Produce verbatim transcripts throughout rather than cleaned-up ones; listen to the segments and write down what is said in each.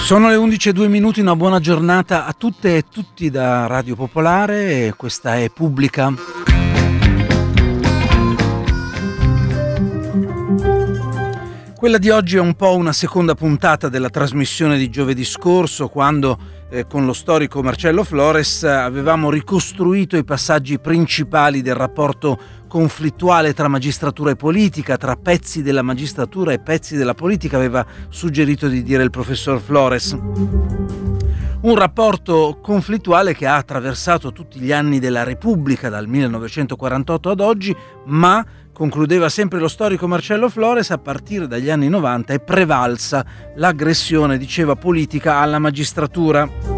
Sono le undici e due minuti, una buona giornata a tutte e tutti da Radio Popolare, questa è Pubblica. Quella di oggi è un po' una seconda puntata della trasmissione di giovedì scorso, quando eh, con lo storico Marcello Flores avevamo ricostruito i passaggi principali del rapporto conflittuale tra magistratura e politica, tra pezzi della magistratura e pezzi della politica, aveva suggerito di dire il professor Flores. Un rapporto conflittuale che ha attraversato tutti gli anni della Repubblica, dal millenovecentoquarantotto ad oggi, ma, concludeva sempre lo storico Marcello Flores, a partire dagli anni novanta è prevalsa l'aggressione, diceva, politica alla magistratura.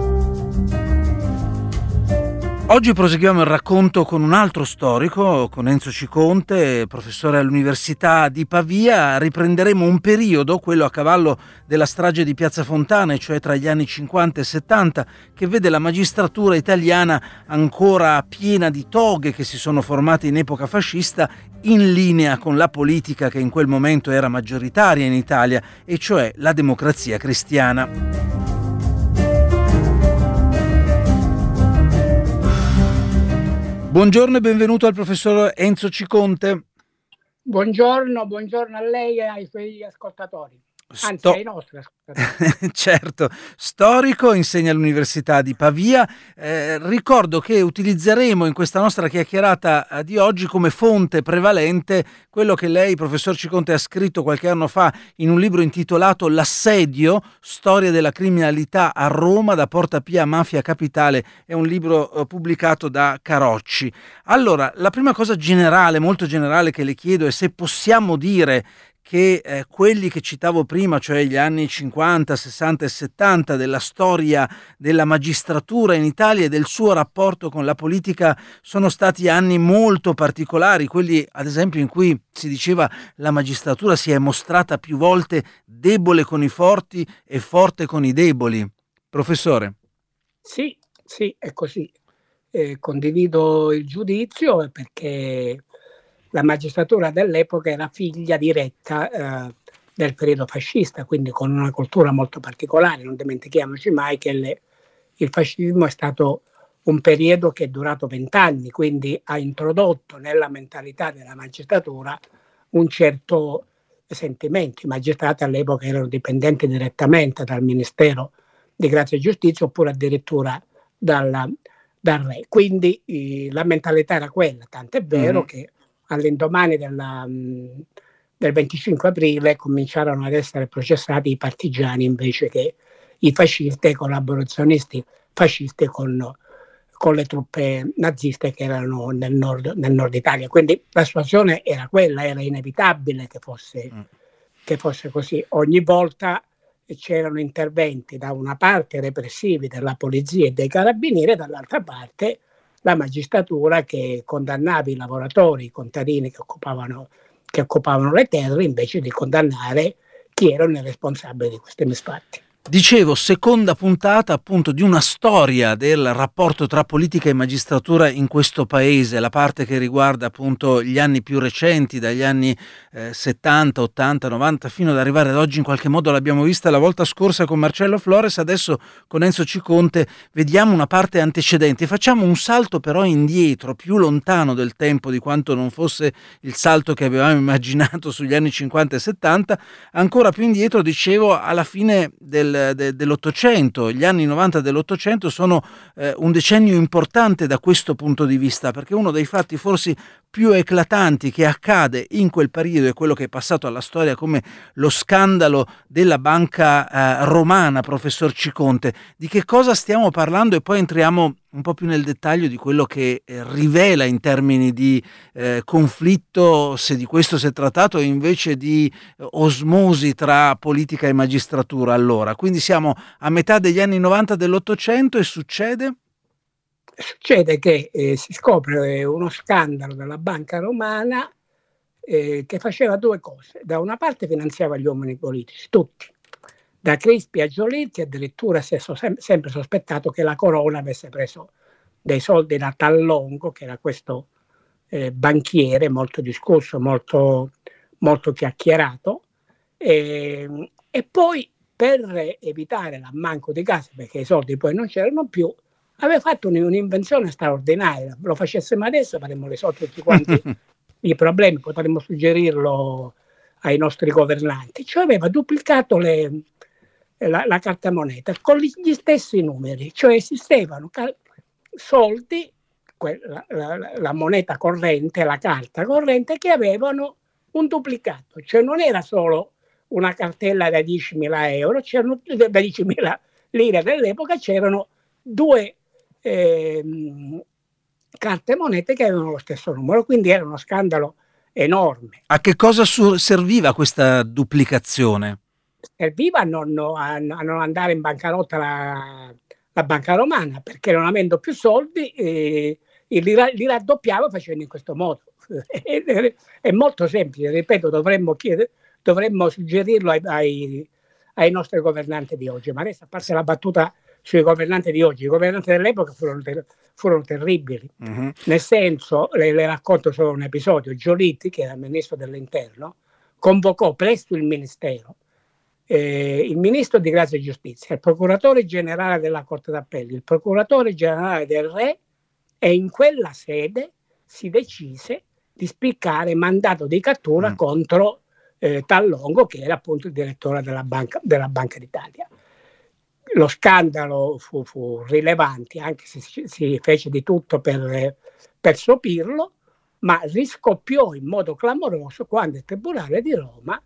Oggi proseguiamo il racconto con un altro storico, con Enzo Ciconte, professore all'Università di Pavia. Riprenderemo un periodo, quello a cavallo della strage di Piazza Fontana, cioè tra gli anni cinquanta e settanta, che vede la magistratura italiana ancora piena di toghe che si sono formate in epoca fascista, in linea con la politica che in quel momento era maggioritaria in Italia, e cioè la Democrazia Cristiana. Buongiorno e benvenuto al professor Enzo Ciconte. Buongiorno, buongiorno a lei e ai suoi ascoltatori. Anzi, Sto... ai nostri ascoltatori. Certo, storico, insegna all'Università di Pavia. Eh, ricordo che utilizzeremo in questa nostra chiacchierata di oggi come fonte prevalente quello che lei, professor Ciconte, ha scritto qualche anno fa in un libro intitolato L'assedio, storia della criminalità a Roma da Porta Pia a Mafia Capitale. È un libro eh, pubblicato da Carocci. Allora, la prima cosa generale, molto generale, che le chiedo è se possiamo dire che eh, quelli che citavo prima, cioè gli anni cinquanta, sessanta e settanta della storia della magistratura in Italia e del suo rapporto con la politica, sono stati anni molto particolari, quelli ad esempio in cui si diceva la magistratura si è mostrata più volte debole con i forti e forte con i deboli. Professore. Sì, sì, è così. Eh, condivido il giudizio perché la magistratura dell'epoca era figlia diretta eh, del periodo fascista, quindi con una cultura molto particolare. Non dimentichiamoci mai che le, il fascismo è stato un periodo che è durato vent'anni, quindi ha introdotto nella mentalità della magistratura un certo sentimento. I magistrati all'epoca erano dipendenti direttamente dal Ministero di Grazia e Giustizia oppure addirittura dalla, dal re. Quindi eh, la mentalità era quella, tant'è vero mm-hmm. che all'indomani della, del venticinque aprile cominciarono ad essere processati i partigiani invece che i fascisti e i collaborazionisti fascisti con, con le truppe naziste che erano nel nord, nel nord Italia. Quindi la situazione era quella, era inevitabile che fosse, mm. che fosse così. Ogni volta c'erano interventi da una parte repressivi della polizia e dei carabinieri, dall'altra parte la magistratura che condannava i lavoratori, i contadini che occupavano, che occupavano le terre, invece di condannare chi erano i responsabili di questi misfatti. Dicevo, seconda puntata appunto di una storia del rapporto tra politica e magistratura in questo paese, la parte che riguarda appunto gli anni più recenti, dagli anni eh, settanta, ottanta, novanta, fino ad arrivare ad oggi. In qualche modo l'abbiamo vista la volta scorsa con Marcello Flores, adesso con Enzo Ciconte vediamo una parte antecedente. Facciamo un salto però indietro, più lontano del tempo di quanto non fosse il salto che avevamo immaginato sugli anni cinquanta e settanta, ancora più indietro, dicevo, alla fine del De, dell'Ottocento. Gli anni novanta dell'Ottocento sono eh, un decennio importante da questo punto di vista, perché uno dei fatti forse più eclatanti che accade in quel periodo è quello che è passato alla storia come lo scandalo della banca eh, romana, professor Ciconte. Di che cosa stiamo parlando? E poi entriamo un po' più nel dettaglio di quello che eh, rivela in termini di eh, conflitto, se di questo si è trattato, invece di eh, osmosi tra politica e magistratura allora. Quindi siamo a metà degli anni novanta dell'Ottocento e succede? Succede che eh, si scopre uno scandalo della banca romana eh, che faceva due cose. Da una parte finanziava gli uomini politici, tutti. Da Crispi a Giolitti addirittura si è so- sem- sempre sospettato che la Corona avesse preso dei soldi da Tallongo, che era questo eh, banchiere molto discusso, molto, molto chiacchierato. E, e poi per evitare l'ammanco di case, perché i soldi poi non c'erano più, aveva fatto un'invenzione straordinaria. Lo facessimo adesso faremmo risolvere tutti quanti i problemi, potremmo suggerirlo ai nostri governanti. Cioè aveva duplicato le, la, la carta moneta con gli stessi numeri, cioè esistevano cal- soldi, que- la, la, la moneta corrente, la carta corrente, che avevano un duplicato, cioè non era solo una cartella da diecimila euro, c'erano da diecimila lire dell'epoca, c'erano due eh, carte monete che avevano lo stesso numero, quindi era uno scandalo enorme. A che cosa su- serviva questa duplicazione? Serviva a non, a, a non andare in bancarotta la, la banca romana, perché non avendo più soldi eh, li, li raddoppiava facendo in questo modo. È molto semplice, ripeto, dovremmo chiedere, dovremmo suggerirlo ai, ai, ai nostri governanti di oggi. Ma adesso, a parte la battuta sui governanti di oggi, i governanti dell'epoca furono, ter- furono terribili. Uh-huh. Nel senso, le, le racconto solo un episodio: Giolitti, che era il ministro dell'interno, convocò presso il ministero eh, il ministro di Grazia e Giustizia, il procuratore generale della Corte d'Appello, il procuratore generale del Re, e in quella sede si decise di spiccare mandato di cattura mm. contro eh, Tallongo, che era appunto il direttore della Banca, della Banca d'Italia. Lo scandalo fu, fu rilevante, anche se si, si fece di tutto per, per sopirlo, ma riscoppiò in modo clamoroso quando il Tribunale di Roma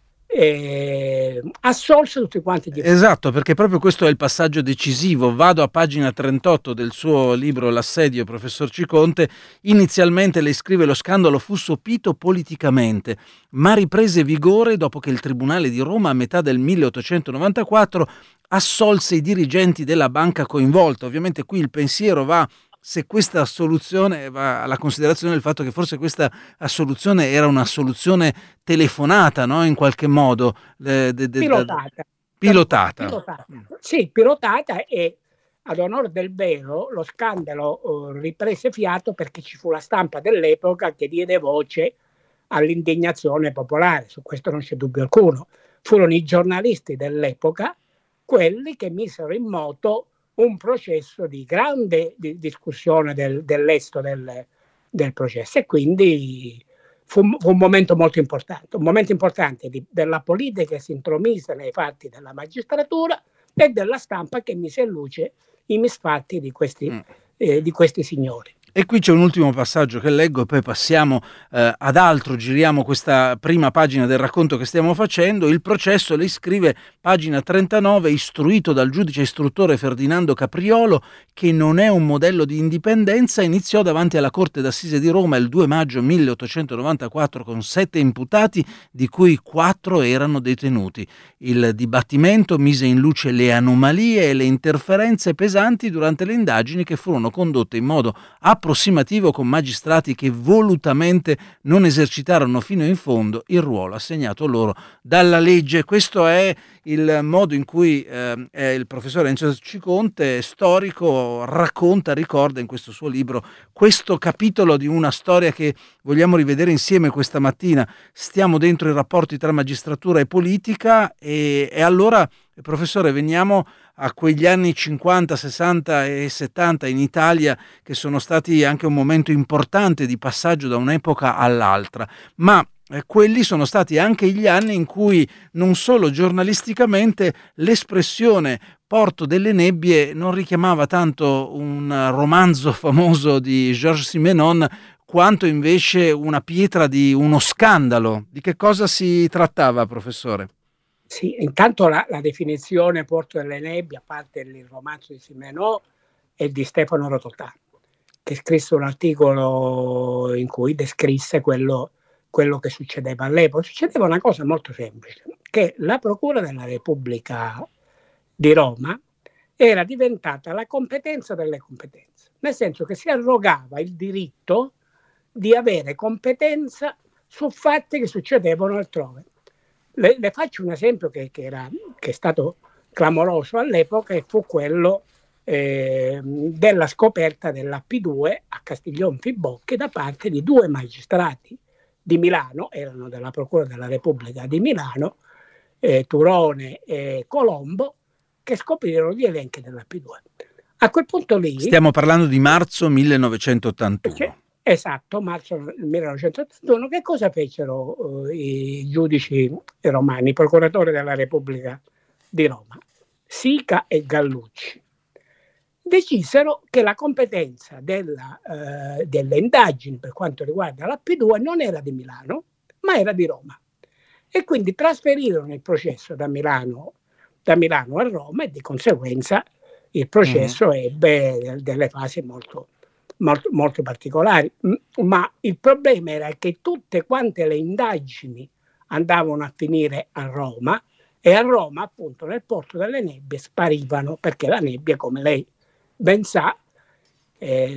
eh, assolse tutti quanti gli esatto, perché proprio questo è il passaggio decisivo. Vado a pagina trentotto del suo libro L'assedio, professor Ciconte. Inizialmente lei scrive: lo scandalo fu sopito politicamente, ma riprese vigore dopo che il Tribunale di Roma a metà del milleottocentonovantaquattro assolse i dirigenti della banca coinvolta. Ovviamente qui il pensiero va, se questa assoluzione va alla considerazione del fatto che forse questa assoluzione era una soluzione telefonata, no? In qualche modo de, de, de, pilotata. pilotata. pilotata. Sì, pilotata, e ad onore del vero lo scandalo uh, riprese fiato perché ci fu la stampa dell'epoca che diede voce all'indignazione popolare. Su questo non c'è dubbio alcuno. Furono i giornalisti dell'epoca quelli che misero in moto un processo di grande di discussione del, dell'esito del, del processo, e quindi fu, fu un momento molto importante, un momento importante di, della politica che si intromise nei fatti della magistratura e della stampa che mise in luce i misfatti di questi, mm. eh, di questi signori. E qui c'è un ultimo passaggio che leggo e poi passiamo eh, ad altro, giriamo questa prima pagina del racconto che stiamo facendo. Il processo, lei scrive, pagina trentanove, istruito dal giudice istruttore Ferdinando Capriolo, che non è un modello di indipendenza, iniziò davanti alla Corte d'Assise di Roma il due maggio milleottocentonovantaquattro con sette imputati, di cui quattro erano detenuti. Il dibattimento mise in luce le anomalie e le interferenze pesanti durante le indagini, che furono condotte in modo approssimativo con magistrati che volutamente non esercitarono fino in fondo il ruolo assegnato loro dalla legge. Questo è il modo in cui eh, il professor Enzo Ciconte, storico, racconta, ricorda in questo suo libro questo capitolo di una storia che vogliamo rivedere insieme questa mattina. Stiamo dentro i rapporti tra magistratura e politica e, e allora, professore, veniamo a quegli anni cinquanta, sessanta e settanta in Italia, che sono stati anche un momento importante di passaggio da un'epoca all'altra, ma eh, quelli sono stati anche gli anni in cui non solo giornalisticamente l'espressione Porto delle Nebbie non richiamava tanto un romanzo famoso di Georges Simenon quanto invece una pietra di uno scandalo. Di che cosa si trattava, professore? Sì, intanto la, la definizione Porto delle Nebbie, a parte il romanzo di Simenon, è di Stefano Rodotà, che scrisse un articolo in cui descrisse quello, quello che succedeva all'epoca. Succedeva una cosa molto semplice, che la Procura della Repubblica di Roma era diventata la competenza delle competenze, nel senso che si arrogava il diritto di avere competenza su fatti che succedevano altrove. Le, le faccio un esempio che, che, era, che è stato clamoroso all'epoca, e fu quello eh, della scoperta della P due a Castiglion Fibocchi da parte di due magistrati di Milano, erano della Procura della Repubblica di Milano, eh, Turone e Colombo, che scoprirono gli elenchi della P due. A quel punto lì... Stiamo parlando di marzo millenovecentottantuno. Esatto, marzo millenovecentottantuno. Che cosa fecero uh, i giudici romani, i procuratori della Repubblica di Roma, Sica e Gallucci? Decisero che la competenza della, uh, delle indagini per quanto riguarda la P due non era di Milano, ma era di Roma. E quindi trasferirono il processo da Milano, da Milano a Roma, e di conseguenza il processo mm. ebbe delle fasi molto, molto, molto particolari. Ma il problema era che tutte quante le indagini andavano a finire a Roma, e a Roma, appunto, nel Porto delle Nebbie sparivano, perché la nebbia, come lei ben sa, eh,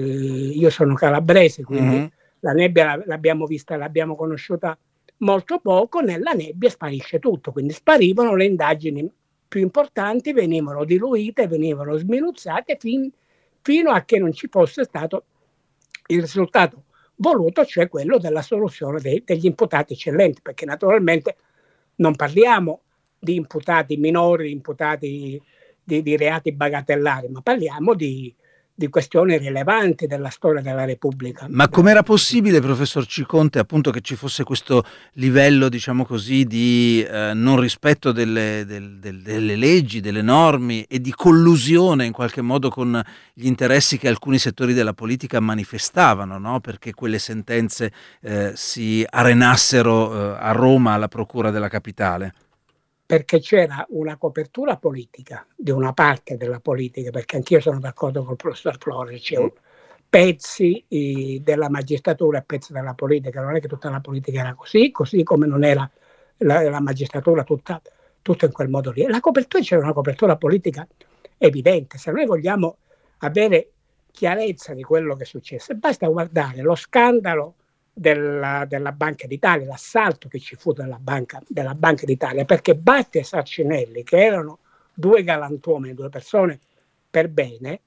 io sono calabrese, quindi mm. la nebbia l'abbiamo vista, l'abbiamo conosciuta molto poco. Nella nebbia sparisce tutto, quindi sparivano le indagini più importanti, venivano diluite, venivano sminuzzate fin, fino a che non ci fosse stato il risultato voluto, cioè quello della soluzione dei, degli imputati eccellenti, perché naturalmente non parliamo di imputati minori, imputati di, di reati bagatellari, ma parliamo di, di questioni rilevanti della storia della Repubblica. Ma com'era possibile, professor Ciconte, appunto, che ci fosse questo livello, diciamo così, di eh, non rispetto delle, del, del, delle leggi, delle norme, e di collusione in qualche modo con gli interessi che alcuni settori della politica manifestavano, no? Perché quelle sentenze eh, si arenassero eh, a Roma alla procura della capitale? Perché c'era una copertura politica di una parte della politica, perché anch'io sono d'accordo con il professor Flores, c'è un, pezzi eh, della magistratura e pezzi della politica. Non è che tutta la politica era così, così come non era la, la magistratura tutta, tutta in quel modo lì. La copertura, c'era una copertura politica evidente. Se noi vogliamo avere chiarezza di quello che successe, basta guardare lo scandalo Della, della Banca d'Italia, l'assalto che ci fu della Banca, della Banca d'Italia, perché Batti e Sarcinelli, che erano due galantuomini, due persone per bene,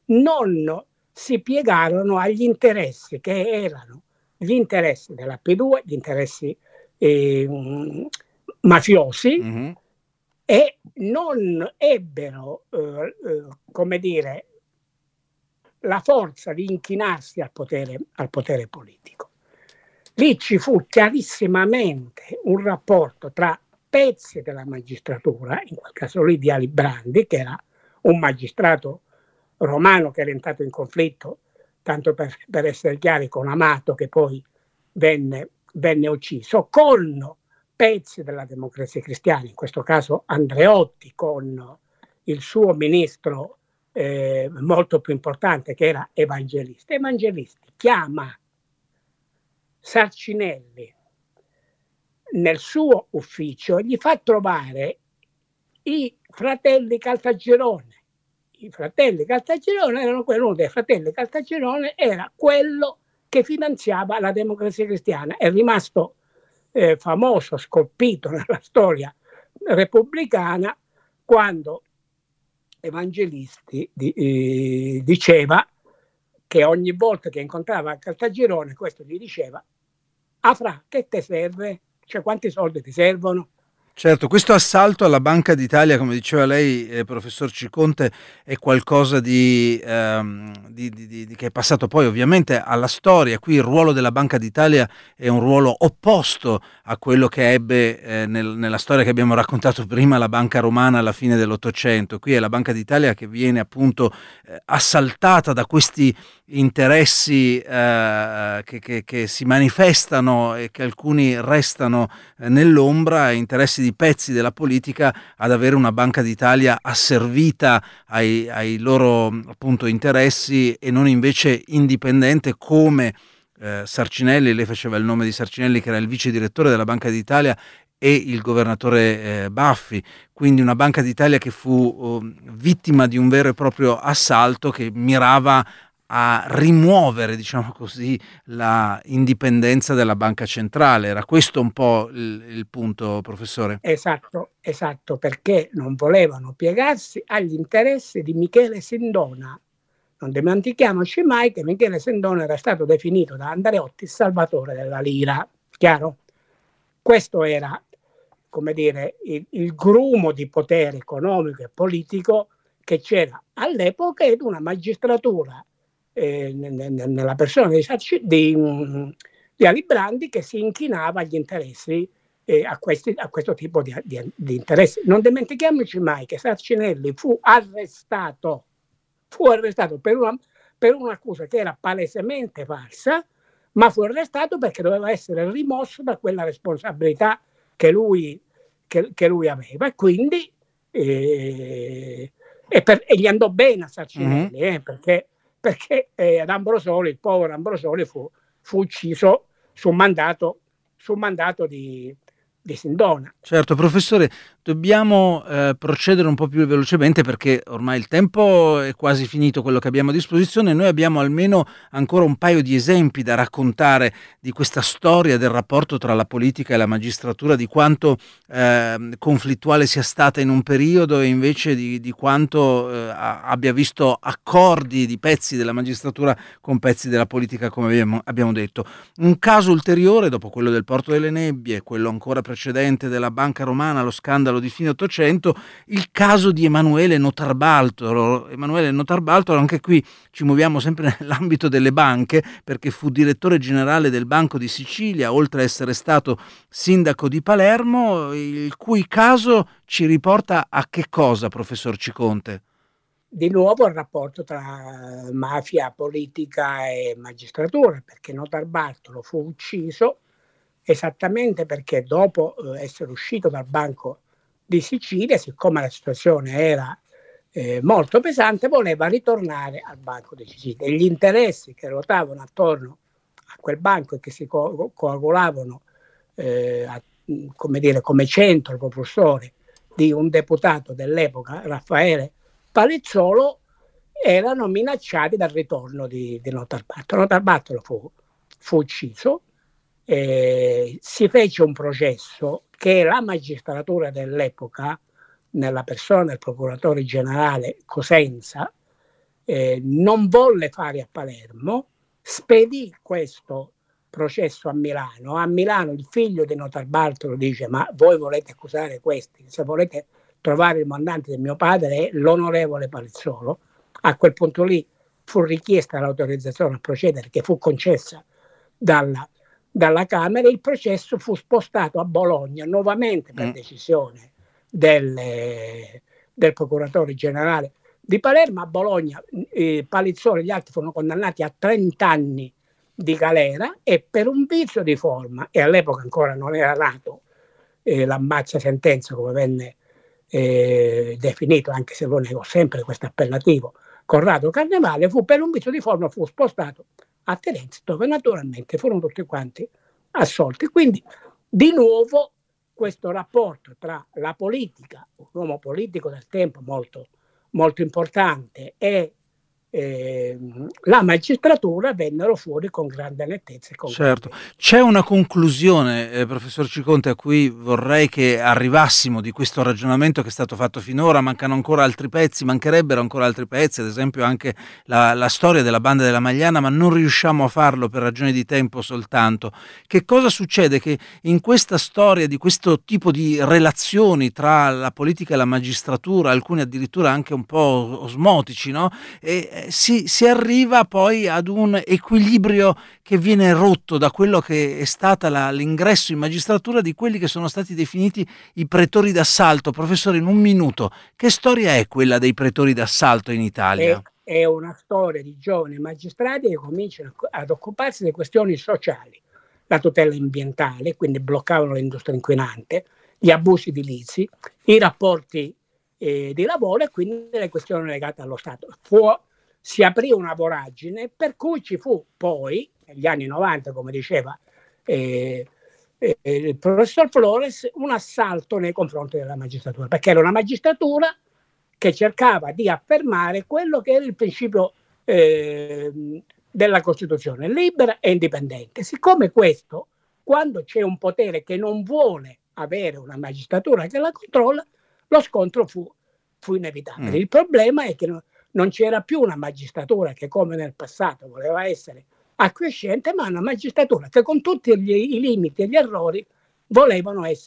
non si piegarono agli interessi che erano gli interessi della P due, gli interessi eh, mafiosi, mm-hmm. e non ebbero, eh, eh, come dire, la forza di inchinarsi al potere, al potere politico. Lì ci fu chiarissimamente un rapporto tra pezzi della magistratura, in quel caso lì di Alibrandi, che era un magistrato romano che era entrato in conflitto, tanto per, per essere chiari, con Amato, che poi venne, venne ucciso, con pezzi della Democrazia Cristiana, in questo caso Andreotti, con il suo ministro eh, molto più importante, che era Evangelisti. Evangelisti chiama Sarcinelli nel suo ufficio e gli fa trovare i fratelli Caltagirone. I fratelli Caltagirone erano quello, uno dei fratelli Caltagirone era quello che finanziava la Democrazia Cristiana. È rimasto eh, famoso, scolpito nella storia repubblicana, quando Evangelisti di, eh, diceva che ogni volta che incontrava Caltagirone, questo gli diceva: Afra, che te serve? Cioè, quanti soldi ti servono? Certo, questo assalto alla Banca d'Italia, come diceva lei, eh, professor Ciconte, è qualcosa di, ehm, di, di, di, che è passato poi ovviamente alla storia. Qui il ruolo della Banca d'Italia è un ruolo opposto a quello che ebbe eh, nel, nella storia che abbiamo raccontato prima, la Banca Romana alla fine dell'Ottocento. Qui è la Banca d'Italia che viene appunto eh, assaltata da questi interessi eh, che, che, che si manifestano e che alcuni restano eh, nell'ombra, interessi di pezzi della politica, ad avere una Banca d'Italia asservita ai, ai loro appunto interessi e non invece indipendente, come eh, Sarcinelli. Lei faceva il nome di Sarcinelli, che era il vice direttore della Banca d'Italia, e il governatore eh, Baffi. Quindi una Banca d'Italia che fu uh, vittima di un vero e proprio assalto che mirava a rimuovere, diciamo così, la indipendenza della banca centrale. Era questo un po' il, il punto, professore? Esatto, esatto, perché non volevano piegarsi agli interessi di Michele Sindona. Non dimentichiamoci mai che Michele Sindona era stato definito da Andreotti il salvatore della lira, chiaro? Questo era, come dire, il, il grumo di potere economico e politico che c'era all'epoca ed una magistratura eh, nella persona di, di, di Alibrandi che si inchinava agli interessi, eh, a, questi, a questo tipo di, di, di interessi. Non dimentichiamoci mai che Sarcinelli fu arrestato, fu arrestato per una, per un'accusa che era palesemente falsa, ma fu arrestato perché doveva essere rimosso da quella responsabilità che lui, che, che lui aveva, e quindi eh, e, per, e gli andò bene a Sarcinelli, mm-hmm. eh, perché, perché eh, ad Ambrosoli, il povero Ambrosoli fu, fu ucciso su mandato, su mandato di, di Sindona. Certo, professore, dobbiamo eh, procedere un po' più velocemente perché ormai il tempo è quasi finito, quello che abbiamo a disposizione. Noi abbiamo almeno ancora un paio di esempi da raccontare di questa storia del rapporto tra la politica e la magistratura, di quanto eh, conflittuale sia stata in un periodo e invece di, di quanto eh, abbia visto accordi di pezzi della magistratura con pezzi della politica, come abbiamo, abbiamo detto. Un caso ulteriore, dopo quello del Porto delle Nebbie, quello ancora precedente della Banca Romana, lo scandalo di fine Ottocento, il caso di Emanuele Notarbartolo. Emanuele Notarbartolo, anche qui ci muoviamo sempre nell'ambito delle banche, perché fu direttore generale del Banco di Sicilia, oltre a essere stato sindaco di Palermo, il cui caso ci riporta a che cosa, professor Ciconte? Di nuovo il rapporto tra mafia, politica e magistratura, perché Notarbartolo fu ucciso esattamente perché dopo eh, essere uscito dal Banco di Sicilia, siccome la situazione era eh, molto pesante, voleva ritornare al Banco di Sicilia. E gli interessi che ruotavano attorno a quel banco e che si co- coagulavano eh, a, come dire, come centro propulsore di un deputato dell'epoca, Raffaele Palizzolo, erano minacciati dal ritorno di, di Notarbartolo. Notarbartolo fu, fu ucciso. Eh, si fece un processo che la magistratura dell'epoca, nella persona del procuratore generale Cosenza, eh, non volle fare a Palermo, spedì questo processo a Milano. A Milano il figlio di Notarbartolo dice: ma voi volete accusare questi? Se volete trovare il mandante del mio padre è l'onorevole Palizzolo. A quel punto lì fu richiesta l'autorizzazione a procedere, che fu concessa dalla dalla Camera. Il processo fu spostato a Bologna nuovamente per mm. decisione del, del procuratore generale di Palermo. A Bologna eh, Palizzolo e gli altri furono condannati a trenta anni di galera e per un vizio di forma, e all'epoca ancora non era nato eh, l'ammazza sentenza come venne eh, definito, anche se lo negò sempre questo appellativo, Corrado Carnevale, fu per un vizio di forma fu spostato a Firenze, dove naturalmente furono tutti quanti assolti. Quindi di nuovo questo rapporto tra la politica, un uomo politico del tempo molto, molto importante, e eh, la magistratura vennero fuori con grande nettezza e con certo. grande... C'è una conclusione, eh, professor Ciconte, a cui vorrei che arrivassimo di questo ragionamento che è stato fatto finora. Mancano ancora altri pezzi, mancherebbero ancora altri pezzi, ad esempio anche la, la storia della banda della Magliana, ma non riusciamo a farlo per ragioni di tempo soltanto. Che cosa succede? Che in questa storia di questo tipo di relazioni tra la politica e la magistratura, alcuni addirittura anche un po' osmotici, no? E, Si, si arriva poi ad un equilibrio che viene rotto da quello che è stata la, l'ingresso in magistratura di quelli che sono stati definiti i pretori d'assalto. Professore, in un minuto, che storia è quella dei pretori d'assalto in Italia? È, è una storia di giovani magistrati che cominciano ad occuparsi di questioni sociali, la tutela ambientale, quindi bloccavano l'industria inquinante, gli abusi edilizi, i rapporti eh, di lavoro e quindi le questioni legate allo Stato. Fu Si aprì una voragine per cui ci fu poi, negli anni novanta, come diceva eh, eh, il professor Flores, un assalto nei confronti della magistratura, perché era una magistratura che cercava di affermare quello che era il principio eh, della Costituzione, libera e indipendente. Siccome questo, quando c'è un potere che non vuole avere una magistratura che la controlla, lo scontro fu, fu inevitabile. Mm. Il problema è che non, non c'era più una magistratura che, come nel passato, voleva essere acquiescente, ma una magistratura che con tutti gli, i limiti e gli errori volevano essere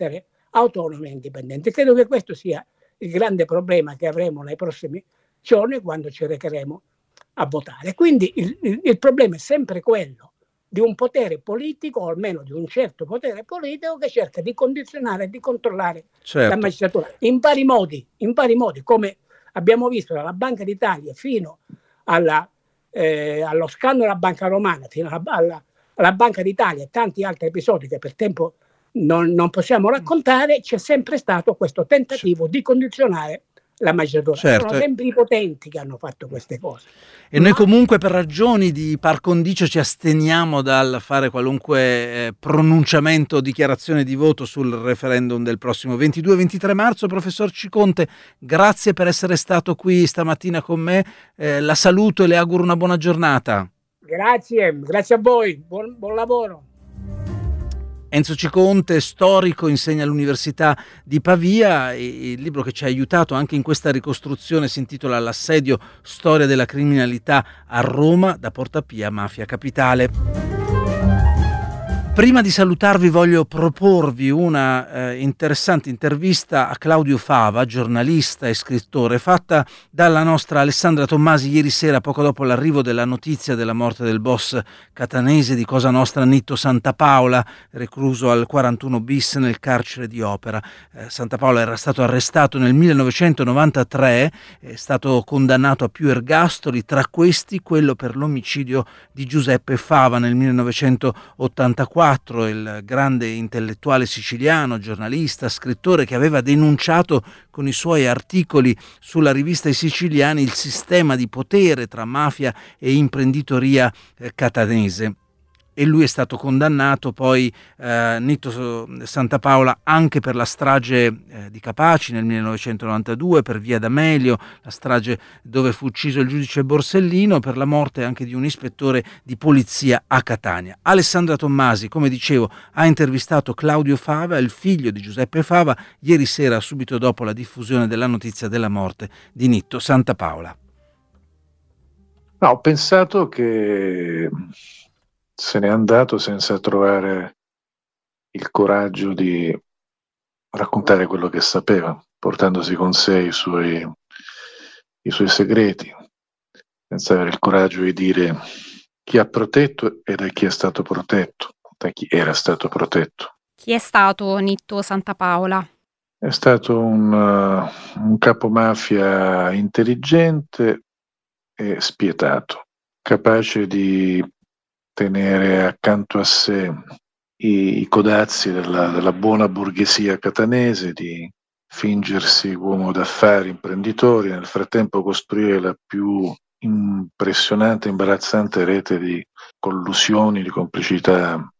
autonome e indipendenti. Credo che questo sia il grande problema che avremo nei prossimi giorni quando ci recheremo a votare. Quindi il, il, il problema è sempre quello di un potere politico, o almeno di un certo potere politico, che cerca di condizionare e di controllare certo. la magistratura in vari modi, in vari modi, come abbiamo visto dalla Banca d'Italia fino alla, eh, allo scandalo della Banca Romana, fino alla, alla, alla Banca d'Italia e tanti altri episodi che per tempo non, non possiamo raccontare. C'è sempre stato questo tentativo di condizionare la magistratura. Certo. Sono sempre i potenti che hanno fatto queste cose. E noi comunque per ragioni di par condicio ci asteniamo dal fare qualunque eh, pronunciamento o dichiarazione di voto sul referendum del prossimo ventidue ventitré marzo. Professor Ciconte, grazie per essere stato qui stamattina con me, eh, la saluto e le auguro una buona giornata. Grazie, grazie a voi, buon, buon lavoro. Enzo Ciconte, storico, insegna all'Università di Pavia e il libro che ci ha aiutato anche in questa ricostruzione si intitola L'assedio, storia della criminalità a Roma, da Portapia, mafia capitale. Prima di salutarvi voglio proporvi una eh, interessante intervista a Claudio Fava, giornalista e scrittore, fatta dalla nostra Alessandra Tommasi ieri sera, poco dopo l'arrivo della notizia della morte del boss catanese di Cosa Nostra Nitto Santapaola, recluso al quarantuno bis nel carcere di Opera. Eh, Santapaola era stato arrestato nel millenovecentonovantatré, è stato condannato a più ergastoli, tra questi quello per l'omicidio di Giuseppe Fava nel millenovecentottantaquattro. Il grande intellettuale siciliano, giornalista, scrittore che aveva denunciato con i suoi articoli sulla rivista I Siciliani il sistema di potere tra mafia e imprenditoria eh, catanese. E lui è stato condannato poi, eh, Nitto Santapaola, anche per la strage eh, di Capaci nel millenovecentonovantadue, per Via D'Amelio, la strage dove fu ucciso il giudice Borsellino, per la morte anche di un ispettore di polizia a Catania. Alessandra Tommasi, come dicevo, ha intervistato Claudio Fava, il figlio di Giuseppe Fava, ieri sera subito dopo la diffusione della notizia della morte di Nitto Santapaola. No, ho pensato che se n'è andato senza trovare il coraggio di raccontare quello che sapeva, portandosi con sé i suoi, i suoi segreti, senza avere il coraggio di dire chi ha protetto e da chi è stato protetto, da chi era stato protetto. Chi è stato Nitto Santapaola? È stato un, uh, un capomafia intelligente e spietato, capace di tenere accanto a sé i, i codazzi della, della buona borghesia catanese, di fingersi uomo d'affari, imprenditore, nel frattempo costruire la più impressionante, imbarazzante rete di collusioni, di complicità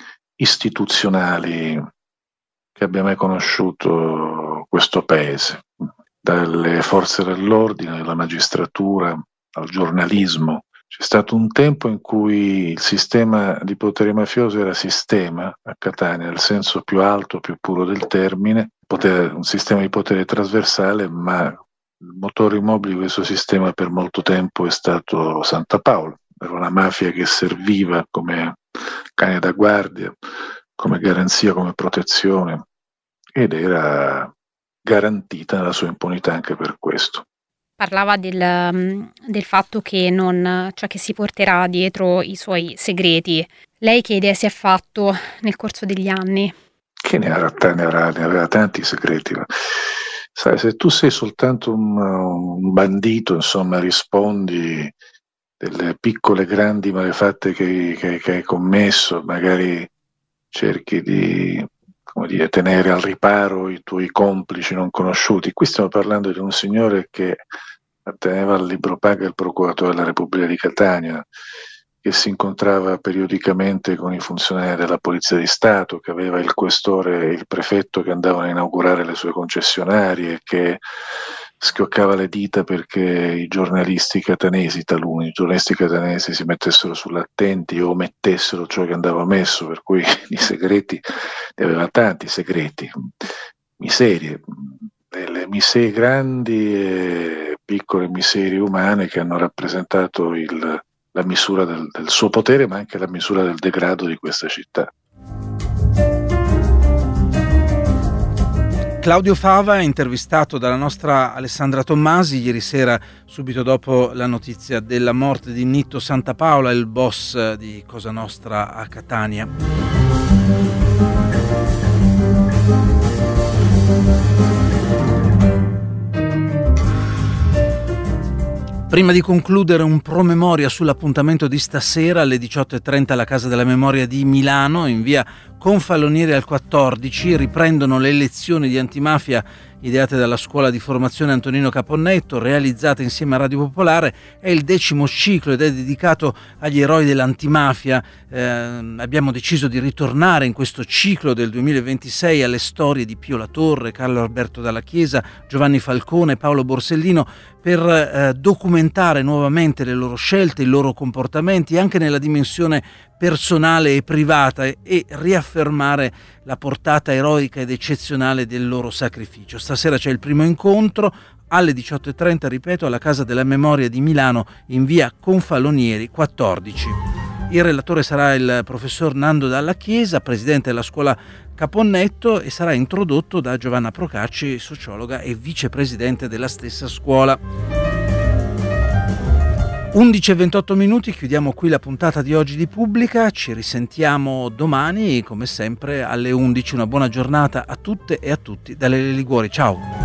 istituzionali che abbia mai conosciuto questo paese, dalle forze dell'ordine, alla magistratura, al giornalismo. C'è stato un tempo in cui il sistema di potere mafioso era sistema a Catania, nel senso più alto, più puro del termine, potere, un sistema di potere trasversale, ma il motore immobile di questo sistema per molto tempo è stato Santapaola. Era una mafia che serviva come cane da guardia, come garanzia, come protezione, ed era garantita nella sua impunità anche per questo. Parlava del, del fatto che non, cioè che si porterà dietro i suoi segreti. Lei che idea si è fatto nel corso degli anni? Che ne avrà, ne avrà, ne aveva tanti segreti. Sai, se tu sei soltanto un, un bandito, insomma, rispondi delle piccole grandi malefatte che, che, che hai commesso, magari cerchi di, come dire, tenere al riparo i tuoi complici non conosciuti. Qui stiamo parlando di un signore che atteneva al libro paga il procuratore della Repubblica di Catania, che si incontrava periodicamente con i funzionari della Polizia di Stato, che aveva il questore e il prefetto che andavano a inaugurare le sue concessionarie, che schioccava le dita perché i giornalisti catanesi, taluni i giornalisti catanesi si mettessero sull'attenti o omettessero ciò che andava messo, per cui i segreti, ne aveva tanti segreti, miserie, delle miserie grandi e piccole miserie umane che hanno rappresentato il, la misura del, del suo potere, ma anche la misura del degrado di questa città. Claudio Fava, intervistato dalla nostra Alessandra Tommasi ieri sera, subito dopo la notizia della morte di Nitto Santapaola, il boss di Cosa Nostra a Catania. Prima di concludere, un promemoria sull'appuntamento di stasera alle diciotto e trenta alla Casa della Memoria di Milano, in via Confalonieri al quattordici. Riprendono le lezioni di antimafia ideate dalla scuola di formazione Antonino Caponnetto, realizzate insieme a Radio Popolare. È il decimo ciclo ed è dedicato agli eroi dell'antimafia. Eh, abbiamo deciso di ritornare in questo ciclo del duemilaventisei alle storie di Pio La Torre, Carlo Alberto Dalla Chiesa, Giovanni Falcone, Paolo Borsellino, per eh, documentare nuovamente le loro scelte, i loro comportamenti, anche nella dimensione personale e privata, e riaffermare la portata eroica ed eccezionale del loro sacrificio. Stasera c'è il primo incontro alle diciotto e trenta, ripeto, alla Casa della Memoria di Milano in via Confalonieri quattordici. Il relatore sarà il professor Nando Dalla Chiesa, presidente della scuola Caponnetto, e sarà introdotto da Giovanna Procacci, sociologa e vicepresidente della stessa scuola. undici e ventotto minuti, chiudiamo qui la puntata di oggi di Pubblica. Ci risentiamo domani come sempre alle undici. Una buona giornata a tutte e a tutti da Lele Liguori. Ciao!